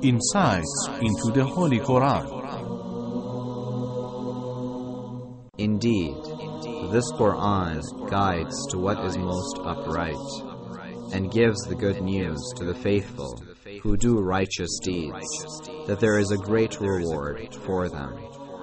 insights into the Holy Quran. Indeed, this Quran guides to what is most upright, and gives the good news to the faithful who do righteous deeds, that there is a great reward for them.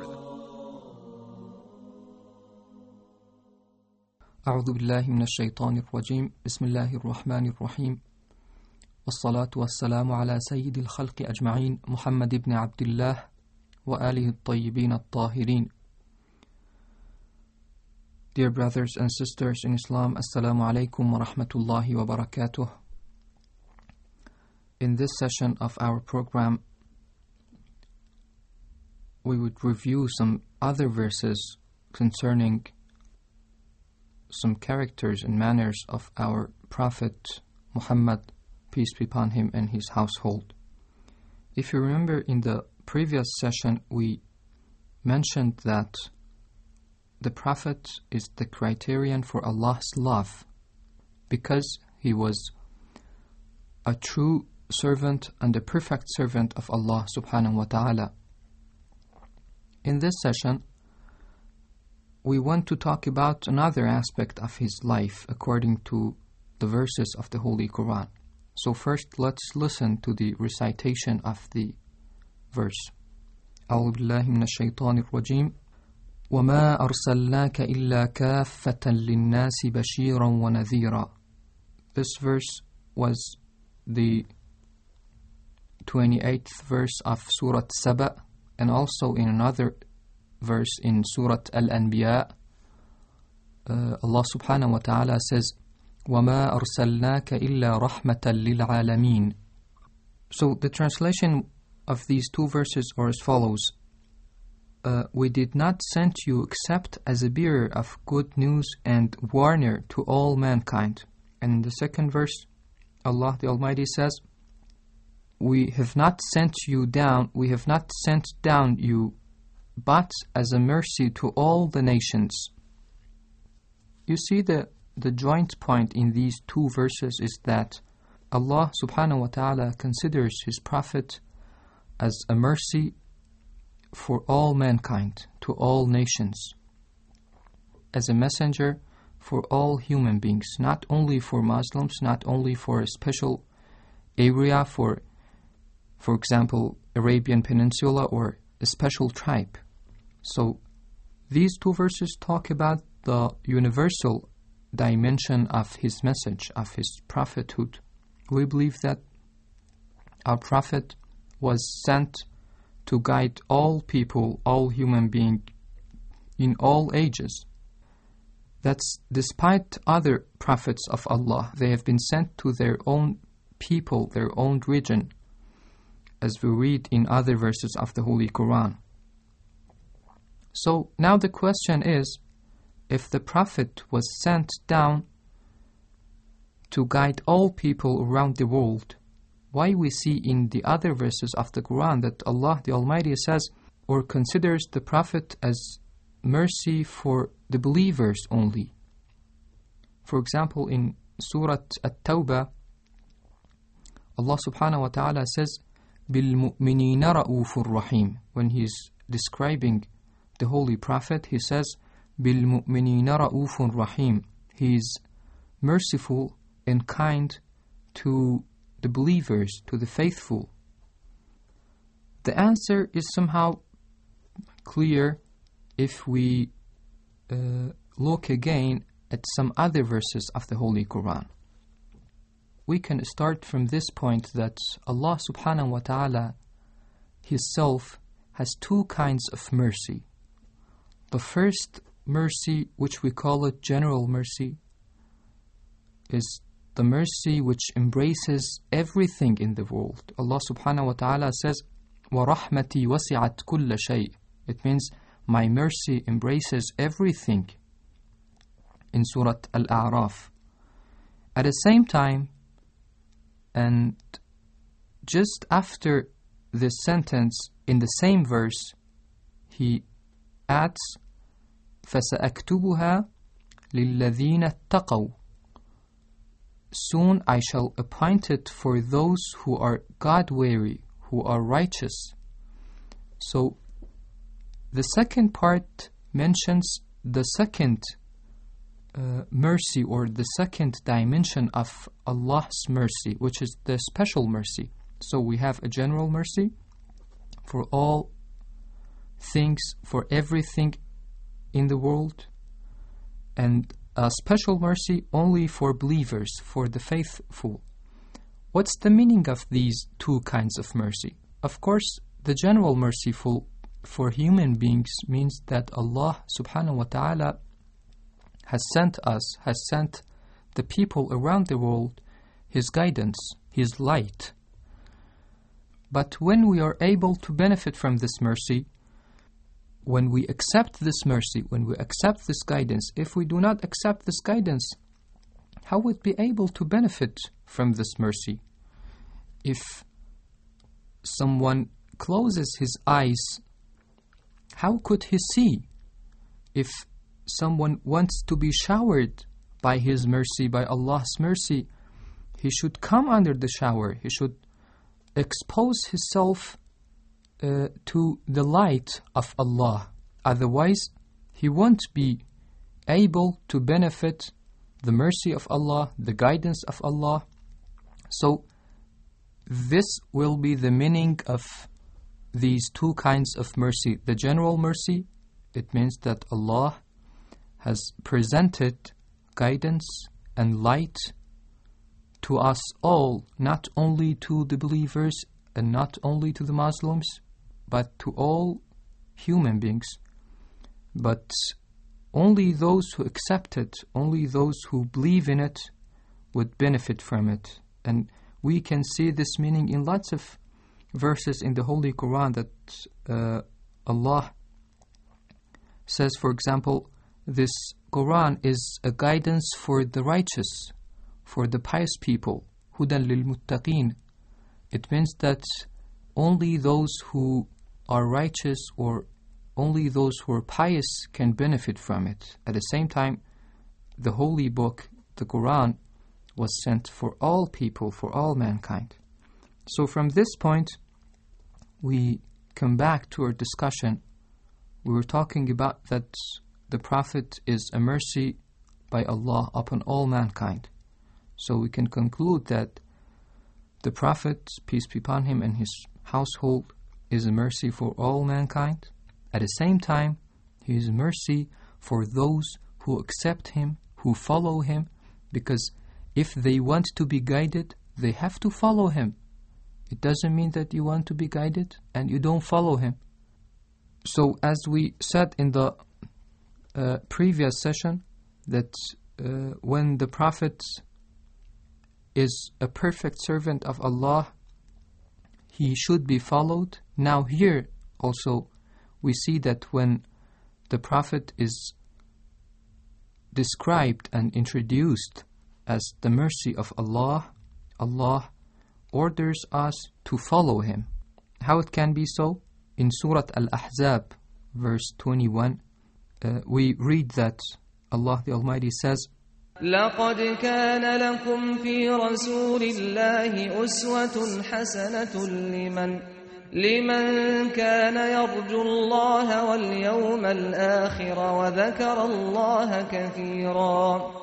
أعوذ بالله من الشيطان الرجيم بسم الله الرحمن الرحيم والصلاة والسلام على سيد الخلق أجمعين محمد بن عبد الله وآله الطيبين الطاهرين. Dear brothers and sisters in Islam, Assalamu alaikum wa rahmatullahi wa barakatuh. In this session of our program, we would review some other verses concerning some characters and manners of our Prophet Muhammad, peace be upon him, and his household. If you remember, in the previous session we mentioned that the Prophet is the criterion for Allah's love because he was a true servant and a perfect servant of Allah subhanahu wa ta'ala. In this session, we want to talk about another aspect of his life according to the verses of the Holy Quran. So first, let's listen to the recitation of the verse. أعوذ بالله من الشيطان الرجيم وما أرسلناك إلا كافة للناس بشيرا ونذيرا. This verse was the 28th verse of Surah Saba, and also in another verse in Surah Al-Anbiya, Allah subhanahu wa ta'ala says, وَمَا أَرْسَلْنَاكَ إِلَّا رَحْمَةً لِلْعَالَمِينَ. So the translation of these two verses are as follows. We did not send you except as a bearer of good news and warner to all mankind. And in the second verse, Allah the Almighty says, we have not sent down you but as a mercy to all the nations. You see, the joint point in these two verses is that Allah subhanahu wa ta'ala considers his Prophet as a mercy for all mankind, to all nations, as a messenger for all human beings, not only for Muslims, not only for a special area, for example, Arabian Peninsula or a special tribe. So these two verses talk about the universal dimension of his message, of his prophethood. We believe that our Prophet was sent to guide all people, all human beings in all ages. That's despite other prophets of Allah. They have been sent to their own people, their own region, as we read in other verses of the Holy Quran. So now the question is, if the Prophet was sent down to guide all people around the world, why we see in the other verses of the Quran that Allah the Almighty says or considers the Prophet as mercy for the believers only? For example, in Surah At-Tawbah, Allah subhanahu wa ta'ala says, بِالْمُؤْمِنِينَ رَؤُوفٌ رَحِيمٌ. When he's describing the Holy Prophet, he says, بِالْمُؤْمِنِينَ رَؤُوفٌ رَحِيمٌ. He is merciful and kind to the believers, to the faithful. The answer is somehow clear if we look again at some other verses of the Holy Quran. We can start from this point that Allah subhanahu wa ta'ala Himself has two kinds of mercy. The first mercy, which we call it general mercy, is the mercy which embraces everything in the world. Allah subhanahu wa ta'ala says, وَرَحْمَتِي وَسِعَتْ كُلَّ شَيْءٍ. It means my mercy embraces everything, in Surah Al-A'raf. At the same time, and just after this sentence, in the same verse, he adds, فَسَأَكْتُبُهَا لِلَّذِينَ اتَّقَوْا. Soon I shall appoint it for those who are God-weary, who are righteous. So the second part mentions the second mercy, or the second dimension of Allah's mercy, which is the special mercy. So we have a general mercy for all things, for everything in the world, and a special mercy only for believers, for the faithful. What's the meaning of these two kinds of mercy? Of course, the general mercy for human beings means that Allah subhanahu wa ta'ala has sent the people around the world His guidance, His light. But when we are able to benefit from this mercy, when we accept this mercy, when we accept this guidance, if we do not accept this guidance, how would we be able to benefit from this mercy? If someone closes his eyes, how could he see? If someone wants to be showered by His mercy, by Allah's mercy, he should come under the shower. He should expose himself to the light of Allah. Otherwise, he won't be able to benefit the mercy of Allah, the guidance of Allah. So this will be the meaning of these two kinds of mercy. The general mercy, it means that Allah has presented guidance and light to us all, not only to the believers and not only to the Muslims, but to all human beings. But only those who accept it, only those who believe in it would benefit from it. And we can see this meaning in lots of verses in the Holy Quran, that Allah says, for example, this Quran is a guidance for the righteous, for the pious people, hudan lil muttaqin. It means that only those who are righteous, or only those who are pious, can benefit from it. At the same time, the holy book, the Quran, was sent for all people, for all mankind. So from this point, we come back to our discussion. We were talking about that the Prophet is a mercy by Allah upon all mankind. So we can conclude that the Prophet, peace be upon him, and his household is a mercy for all mankind. At the same time, he is a mercy for those who accept him, who follow him, because if they want to be guided, they have to follow him. It doesn't mean that you want to be guided and you don't follow him. So as we said in the previous session, that when the Prophet is a perfect servant of Allah, he should be followed. Now here also we see that when the Prophet is described and introduced as the mercy of Allah, Allah orders us to follow him. How it can be so? In Surah Al-Ahzab, verse 21, we read that Allah the Almighty says, لقد كان لكم في رسول الله أسوة حسنة لمن كان يرجو الله واليوم الآخر وذكر الله كثيرا.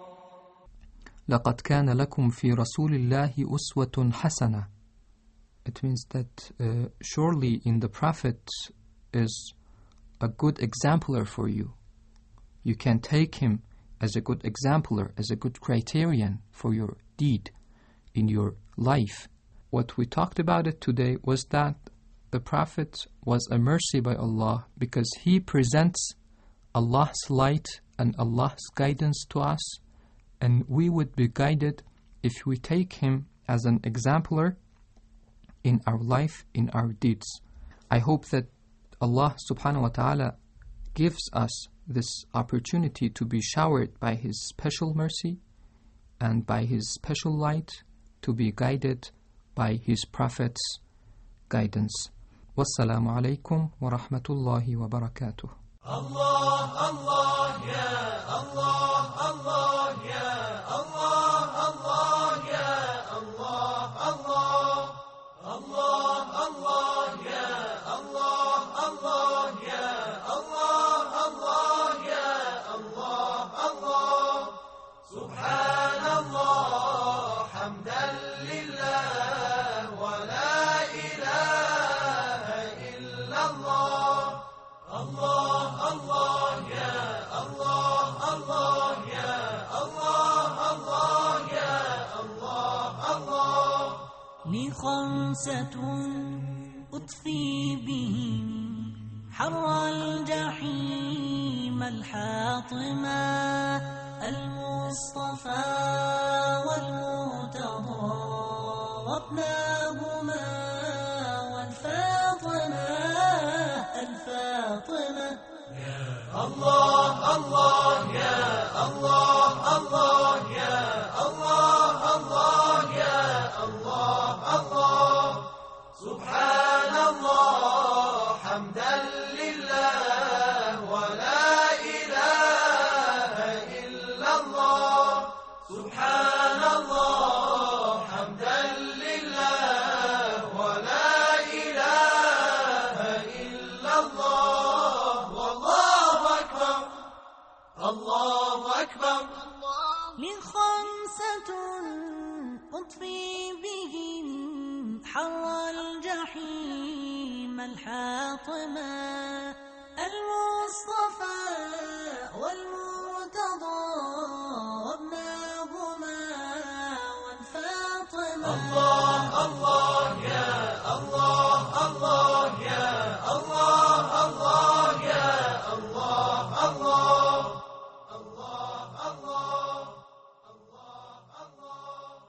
لقد كان لكم في رسول الله أسوة حسنة. It means that surely in the Prophet is a good exemplar for you. You can take him as a good exemplar, as a good criterion for your deed in your life. What we talked about it today was that the Prophet was a mercy by Allah because he presents Allah's light and Allah's guidance to us, and we would be guided if we take him as an exemplar in our life, in our deeds. I hope that Allah subhanahu wa ta'ala gives us this opportunity to be showered by His special mercy and by His special light, to be guided by His Prophet's guidance. Wassalamu alaikum wa rahmatullahi wa barakatuh. Allah, Allah, ya Allah, Allah, ya Allah, Allah, ya Allah, Allah, Allah, Allah. سبحان الله حمدا لله ولا إله إلا الله الله الله يا الله الله يا الله الله يا الله الله لي خمسة أطفي بهم حر الجحيم الحاطمة المصطفى والمرتضى وابناهما والفاطمة الفاطمة الله الله يا الله الله يا الله الله يا الله الله سبحان الله حمدا لله ولا إله إلا الله سبحان الله حمدا لله ولا إله إلا الله والله أكبر الله أكبر لخمسة أطفي بهم حر الجحيم الحاطمة المصطفى والمصطفى